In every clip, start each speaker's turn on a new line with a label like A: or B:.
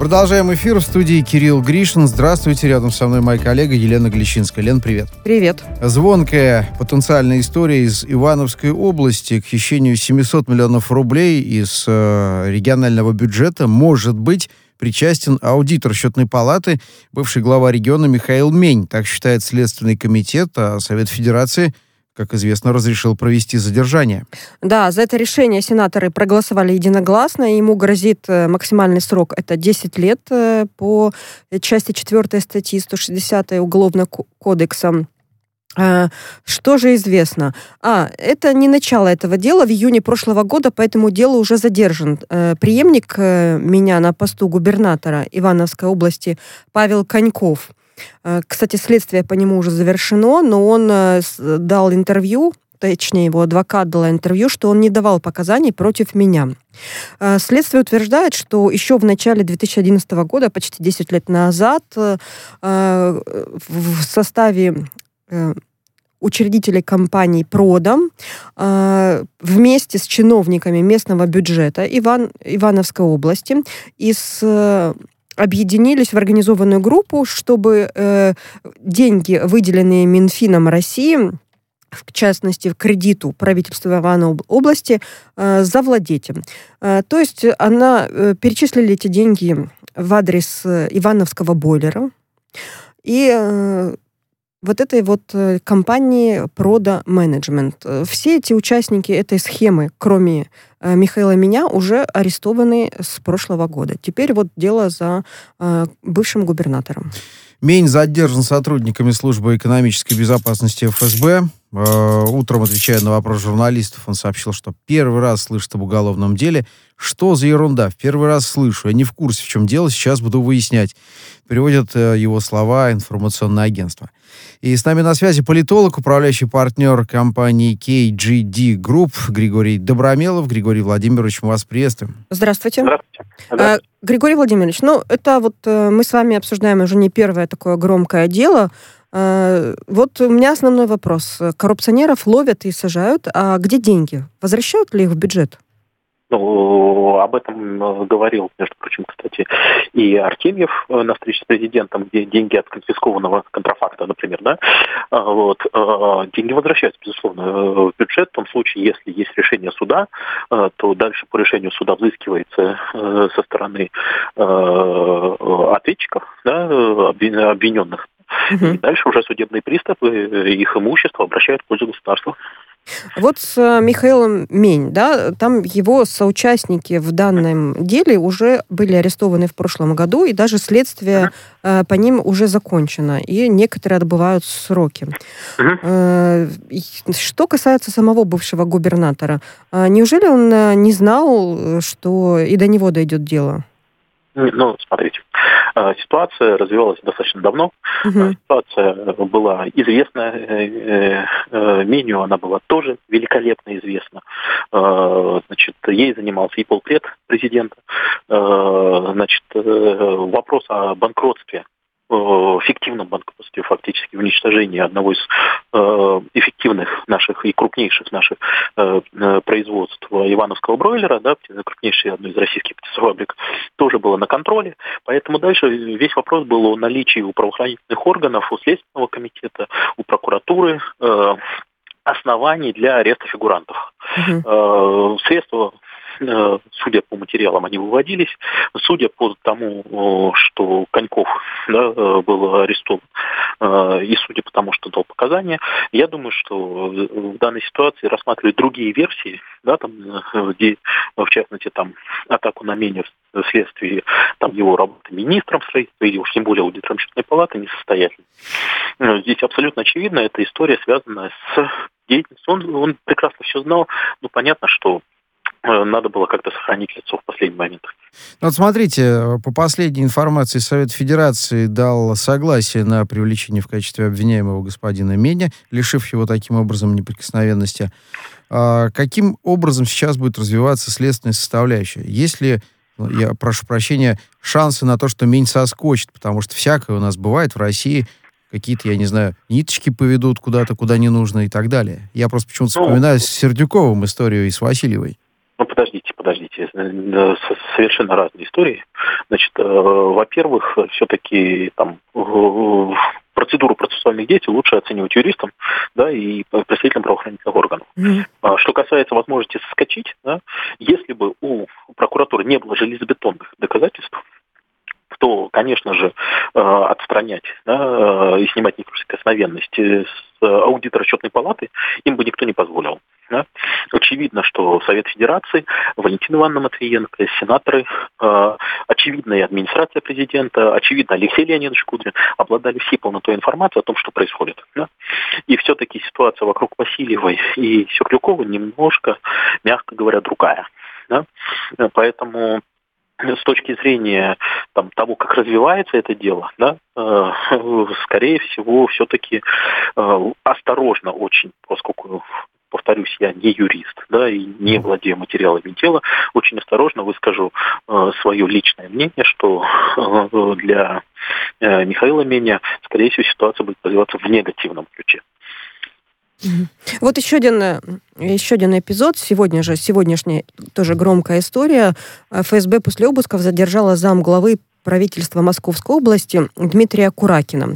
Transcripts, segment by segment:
A: Продолжаем эфир. В студии Кирилл Гришин. Здравствуйте. Рядом со мной моя коллега Елена Глещинская. Лен, привет.
B: Привет.
A: Звонкая потенциальная история из Ивановской области к хищению 700 миллионов рублей из регионального бюджета. Может быть причастен аудитор Счетной палаты, бывший глава региона Михаил Мень. Так считает Следственный комитет, а Совет Федерации, как известно, разрешил провести задержание.
B: Да, за это решение сенаторы проголосовали единогласно. Ему грозит максимальный срок, это 10 лет по части 4 статьи 160 Уголовного кодекса. Что же известно? Это не начало этого дела. В июне прошлого года по этому делу уже задержан преемник меня на посту губернатора Ивановской области Павел Коньков. Кстати, следствие по нему уже завершено, но он дал интервью, точнее, его адвокат дал интервью, что он не давал показаний против меня. Следствие утверждает, что еще в начале 2011 года, почти 10 лет назад, в составе учредителей компании «Продом» вместе с чиновниками местного бюджета Ивановской области объединились в организованную группу, чтобы деньги, выделенные Минфином России, в частности, кредиту правительства Ивановской области, завладеть. То есть перечислили эти деньги в адрес Ивановского бойлера и вот этой вот компании «Продо Менеджмент». Все эти участники этой схемы, кроме Михаила Меня, уже арестованы с прошлого года. Теперь вот дело за бывшим губернатором.
A: Мень задержан сотрудниками службы экономической безопасности ФСБ. Утром, отвечая на вопрос журналистов, он сообщил, что первый раз слышит об уголовном деле. Что за ерунда? В первый раз слышу. Я не в курсе, в чем дело. Сейчас буду выяснять. Переводят его слова информационное агентство. И с нами на связи политолог, управляющий партнер компании KGD Group Григорий Добромелов. Григорий Владимирович, мы вас приветствуем.
B: Здравствуйте.
C: Здравствуйте.
B: Григорий Владимирович, это мы с вами обсуждаем уже не первое такое громкое дело. Вот у меня основной вопрос. Коррупционеров ловят и сажают, а где деньги? Возвращают ли их в бюджет?
C: Об этом говорил, между прочим, кстати, и Артемьев на встрече с президентом, где деньги от конфискованного контрафакта, например, да, деньги возвращаются, безусловно, в бюджет. В том случае, если есть решение суда, то дальше по решению суда взыскивается со стороны ответчиков, да, обвиненных. И дальше уже судебные приставы их имущество обращают в пользу государства.
B: Вот с Михаилом Мень, да, там его соучастники в данном деле уже были арестованы в прошлом году, и даже следствие по ним уже закончено, и некоторые отбывают сроки. Что касается самого бывшего губернатора, неужели он не знал, что и до него дойдет дело?
C: Смотрите, ситуация развивалась достаточно давно. Ситуация была известна Меню, она была тоже великолепно известна. Ей занимался и полпред президента. Вопрос о банкротстве, фиктивном банкротстве, фактически уничтожении одного из эффективных наших и крупнейших наших производств Ивановского бройлера, да, крупнейшей одной из российских птицефабрик, тоже было на контроле. Поэтому дальше весь вопрос был о наличии у правоохранительных органов, у Следственного комитета, у прокуратуры оснований для ареста фигурантов. Средства, судя по материалам, они выводились. Судя по тому, что Коньков, да, был арестован, и судя по тому, что дал показания, я думаю, что в данной ситуации рассматривают другие версии, да, там, где, в частности, там, атаку на Меня вследствие там, его работы министром строительства, или уж тем более аудитором Счетной палаты, несостоятельной. Здесь абсолютно очевидно, эта история связана с деятельностью. Он прекрасно все знал, понятно, что надо было как-то сохранить лицо в последний момент.
A: Вот смотрите, по последней информации Совет Федерации дал согласие на привлечение в качестве обвиняемого господина Меня, лишив его таким образом неприкосновенности. Каким образом сейчас будет развиваться следственная составляющая? Есть ли, я прошу прощения, шансы на то, что Мень соскочит? Потому что всякое у нас бывает в России. Какие-то, я не знаю, ниточки поведут куда-то, куда не нужно и так далее. Я просто почему-то вспоминаю с Сердюковым историю и с Васильевой.
C: Подождите. смотрите, совершенно разные истории. Значит, во-первых, все-таки там процедуру процессуальных действий лучше оценивать юристам, да, и представителям правоохранительных органов. Что касается возможности соскочить, да, если бы у прокуратуры не было железобетонных доказательств, то, конечно же, отстранять, да, и снимать неприкосновенность с аудитора счетной палаты им бы никто не позволил. Да. Очевидно, что Совет Федерации, Валентина Ивановна Матвиенко, сенаторы, очевидно и администрация президента, очевидно Алексей Леонидович Кудрин обладали всей полнотой информации о том, что происходит. Да. И все-таки ситуация вокруг Васильевой и Сюрлюкова немножко, мягко говоря, другая. Да. Поэтому с точки зрения того, как развивается это дело, да, скорее всего, все-таки осторожно очень, поскольку, повторюсь, я не юрист, да, и не владею материалами дела, очень осторожно выскажу свое личное мнение, что для Михаила Меня, скорее всего, ситуация будет развиваться в негативном ключе.
B: Вот еще один эпизод. Сегодняшняя тоже громкая история. ФСБ после обысков задержала замглавы правительства Московской области Дмитрия Куракина.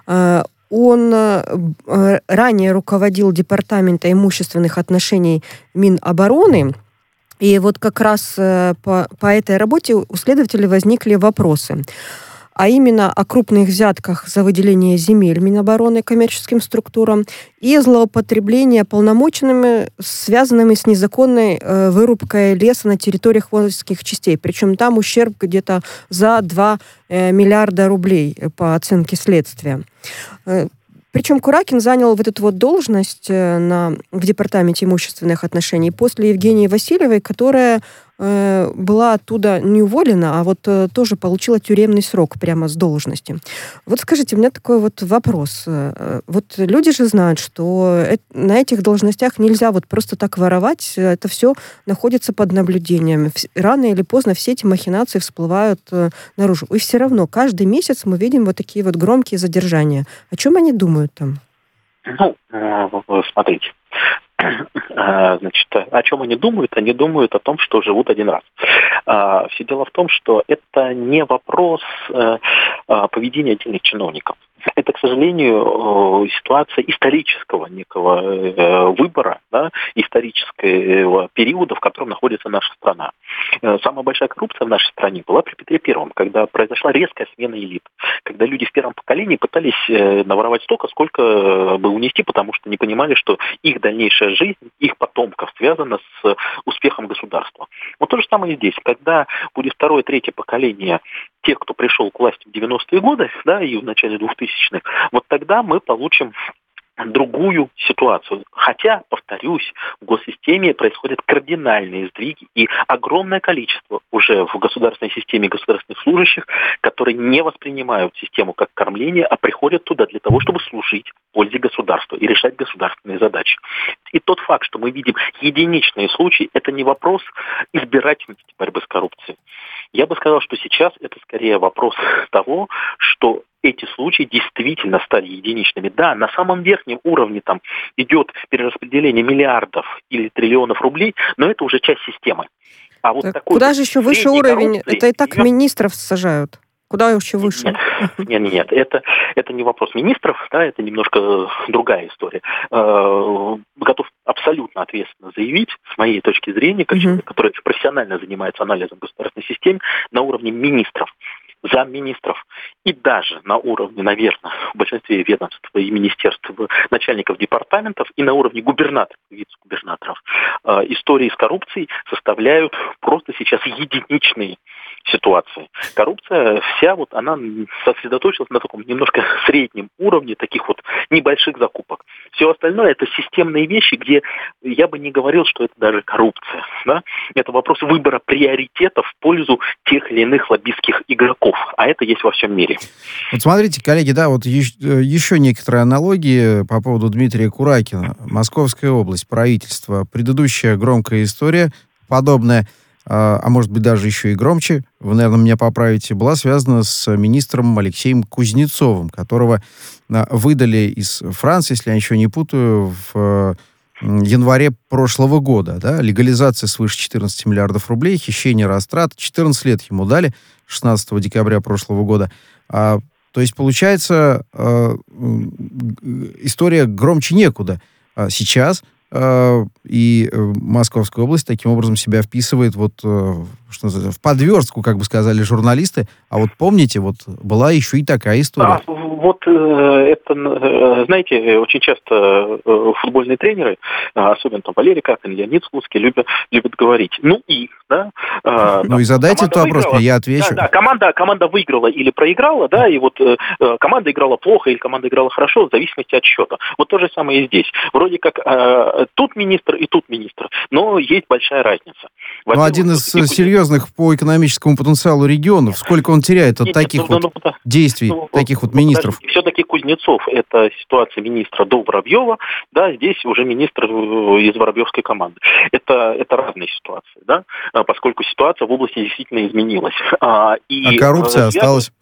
B: Он ранее руководил Департаментом имущественных отношений Минобороны. И вот как раз по этой работе у следователей возникли вопросы. А именно о крупных взятках за выделение земель Минобороны коммерческим структурам и злоупотребление полномочиями, связанными с незаконной вырубкой леса на территориях воинских частей. Причем там ущерб где-то за 2 миллиарда рублей по оценке следствия. Причем Куракин занял вот эту вот должность в Департаменте имущественных отношений после Евгении Васильевой, которая была оттуда не уволена, а вот тоже получила тюремный срок прямо с должности. Вот скажите, у меня такой вот вопрос. Вот люди же знают, что на этих должностях нельзя вот просто так воровать, это все находится под наблюдением. Рано или поздно все эти махинации всплывают наружу. И все равно каждый месяц мы видим вот такие вот громкие задержания. О чем они думают там?
C: Смотрите. Значит, о чем они думают? Они думают о том, что живут один раз. Все дело в том, что это не вопрос поведения отдельных чиновников. Это, к сожалению, ситуация исторического некого выбора, да, исторического периода, в котором находится наша страна. Самая большая коррупция в нашей стране была при Петре Первом, когда произошла резкая смена элит, когда люди в первом поколении пытались наворовать столько, сколько бы унести, потому что не понимали, что их дальнейшая жизнь, их потомков связана с успехом государства. Вот то же самое и здесь. Когда будет второе, третье поколение тех, кто пришел к власти в 90-е годы, да, и в начале 2000-х, вот тогда мы получим другую ситуацию. Хотя, повторюсь, в госсистеме происходят кардинальные сдвиги и огромное количество уже в государственной системе государственных служащих, которые не воспринимают систему как кормление, а приходят туда для того, чтобы служить пользе государства и решать государственные задачи. И тот факт, что мы видим единичные случаи, это не вопрос избирательности борьбы с коррупцией. Я бы сказал, что сейчас это скорее вопрос того, что эти случаи действительно стали единичными. Да, на самом верхнем уровне там идет перераспределение миллиардов или триллионов рублей, но это уже часть системы. А вот такой
B: куда же еще выше уровень? Это и так министров сажают. Куда еще выше?
C: Нет, это не вопрос министров, да, это немножко другая история. Готов абсолютно ответственно заявить, с моей точки зрения, как человек, который профессионально занимается анализом государственной системы, на уровне министров, замминистров и даже на уровне, наверное, в большинстве ведомств и министерств, начальников департаментов и на уровне губернаторов, вице-губернаторов, истории с коррупцией составляют просто сейчас единичные ситуации. Коррупция вся вот она сосредоточилась на таком немножко среднем уровне таких вот небольших закупок. Все остальное это системные вещи, где я бы не говорил, что это даже коррупция. Да? Это вопрос выбора приоритетов в пользу тех или иных лоббистских игроков. А это есть во всем мире.
A: Вот смотрите, коллеги, да, вот еще некоторые аналогии по поводу Дмитрия Куракина. Московская область, правительство. Предыдущая громкая история, подобная, а может быть даже еще и громче, вы, наверное, меня поправите, была связана с министром Алексеем Кузнецовым, которого выдали из Франции, если я ничего не путаю, в январе прошлого года, да, легализация свыше 14 миллиардов рублей, хищение, растрат, 14 лет ему дали, 16 декабря прошлого года. То есть, получается, история громче некуда. Сейчас и Московская область таким образом себя вписывает что называется, в подверстку, как бы сказали журналисты. А вот помните, была еще и такая история.
C: Это, знаете, очень часто футбольные тренеры, особенно там Валерий Карпин, Леонид Слуцкий, любят говорить. И
A: задайте этот вопрос, я отвечу.
C: Да, команда выиграла или проиграла, да, и команда играла плохо или команда играла хорошо, в зависимости от счета. Вот то же самое и здесь. Вроде как тут министр и тут министр, но есть большая разница.
A: Один из серьезных по экономическому потенциалу регионов, сколько он теряет от таких действий, таких министров?
C: Все-таки Кузнецов — это ситуация министра до Воробьева, да, здесь уже министр из воробьевской команды. Это разные ситуации, да, поскольку ситуация в области действительно изменилась. А
A: коррупция осталась?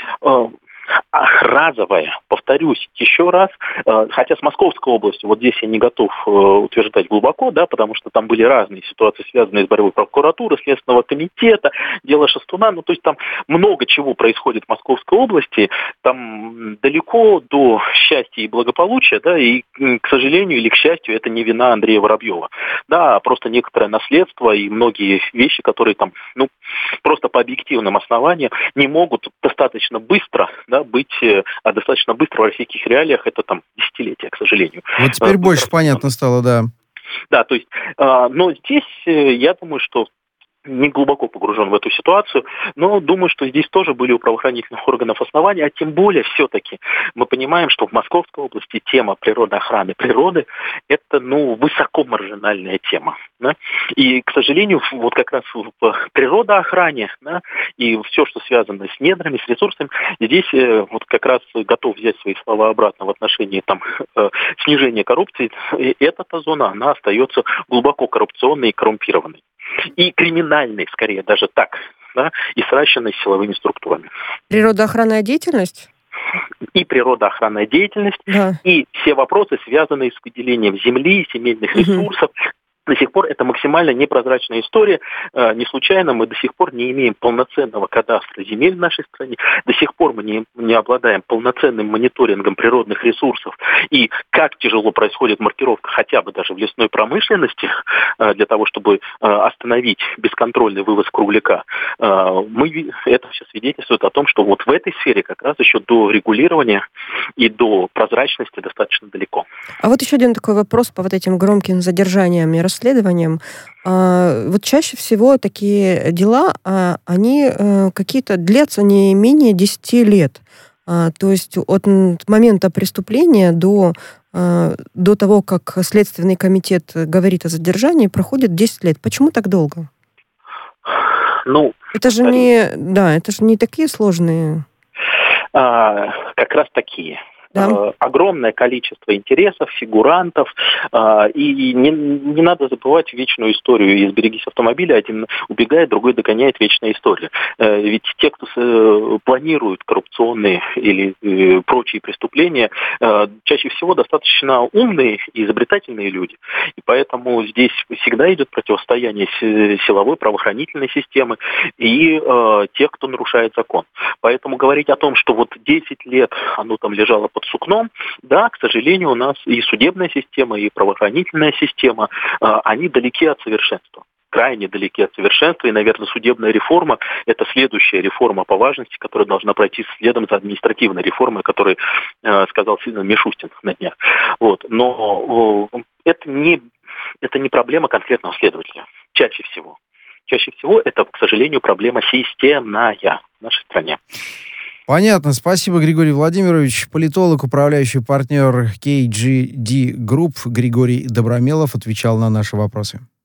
C: Разовая, повторюсь еще раз, хотя с Московской областью, здесь я не готов утверждать глубоко, да, потому что там были разные ситуации, связанные с борьбой прокуратуры, Следственного комитета, дело Шастуна, то есть там много чего происходит в Московской области, там далеко до счастья и благополучия, да, и, к сожалению или к счастью, это не вина Андрея Воробьева, да, а просто некоторое наследство и многие вещи, которые там, просто по объективным основаниям не могут достаточно быстро, да, быть достаточно быстро в российских реалиях, это там десятилетия, к сожалению.
A: Теперь больше понятно стало, да.
C: Да, то есть, но здесь я думаю, что не глубоко погружен в эту ситуацию, но думаю, что здесь тоже были у правоохранительных органов основания, а тем более все-таки мы понимаем, что в Московской области тема природоохраны природы – это, высокомаржинальная тема. Да? И, к сожалению, как раз в природоохране, да, и все, что связано с недрами, с ресурсами, здесь как раз готов взять свои слова обратно в отношении снижения коррупции. И эта зона, она остается глубоко коррупционной и коррумпированной. И криминальной, скорее, даже так, да, и сращенной с силовыми структурами.
B: Природоохранная деятельность?
C: И природоохранная деятельность,
B: да.
C: И все вопросы, связанные с выделением земли, земельных ресурсов. До сих пор это максимально непрозрачная история. Не случайно мы до сих пор не имеем полноценного кадастра земель в нашей стране. До сих пор мы не обладаем полноценным мониторингом природных ресурсов. И как тяжело происходит маркировка хотя бы даже в лесной промышленности для того, чтобы остановить бесконтрольный вывоз кругляка. Это все свидетельствует о том, что в этой сфере как раз еще до регулирования и до прозрачности достаточно далеко.
B: А еще один такой вопрос по этим громким задержаниям и расследованиям. Чаще всего такие дела, они какие-то длятся не менее 10 лет. То есть от момента преступления до того, как Следственный комитет говорит о задержании, проходит 10 лет. Почему так долго? Это же не такие сложные.
C: Как раз такие.
B: Да.
C: Огромное количество интересов, фигурантов, и не надо забывать вечную историю. Из «Берегись автомобиля» один убегает, другой догоняет, вечная история. Ведь те, кто планирует коррупционные или прочие преступления, чаще всего достаточно умные и изобретательные люди. И поэтому здесь всегда идет противостояние силовой правоохранительной системы и тех, кто нарушает закон. Поэтому говорить о том, что 10 лет оно там лежало под сукном, да, к сожалению, у нас и судебная система, и правоохранительная система, они далеки от совершенства. Крайне далеки от совершенства, и, наверное, судебная реформа – это следующая реформа по важности, которая должна пройти следом за административной реформой, о которой сказал Мишустин на днях. Но это не проблема конкретного следователя. Чаще всего. Чаще всего это, к сожалению, проблема системная в нашей стране.
A: Понятно. Спасибо, Григорий Владимирович. Политолог, управляющий партнер KGD Group Григорий Добромелов отвечал на наши вопросы.